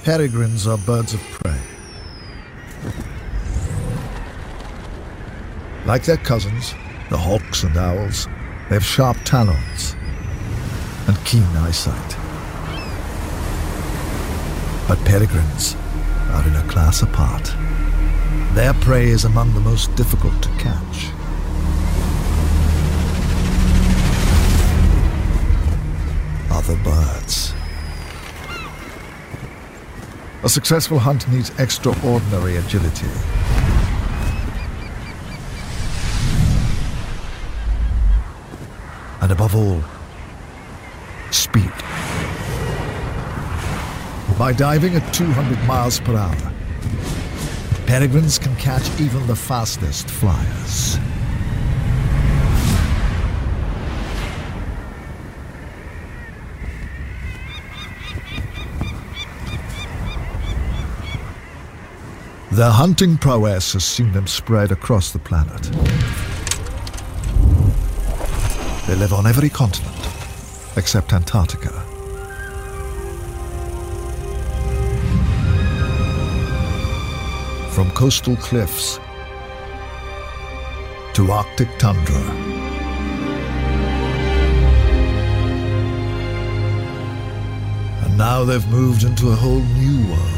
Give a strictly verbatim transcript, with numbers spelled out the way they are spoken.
Peregrines are birds of prey. Like their cousins, the hawks and owls, they have sharp talons and keen eyesight. But peregrines are in a class apart. Their prey is among the most difficult to catch. Other birds. A successful hunt needs extraordinary agility. And above all, speed. By diving at two hundred miles per hour, peregrines can catch even the fastest flyers. Their hunting prowess has seen them spread across the planet. They live on every continent, except Antarctica. From coastal cliffs to Arctic tundra. And now they've moved into a whole new world.